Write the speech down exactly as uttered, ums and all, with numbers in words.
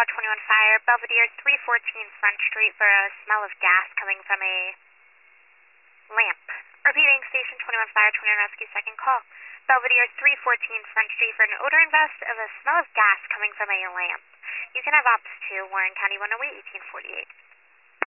call twenty-one Fire, Belvedere three fourteen Front Street for a smell of gas coming from a lamp. Repeating, Station twenty-one Fire, twenty-one Rescue, second call. Belvedere three fourteen Front Street for an odor invest of a smell of gas coming from a lamp. You can have ops to Warren County one oh eight, eighteen forty-eight.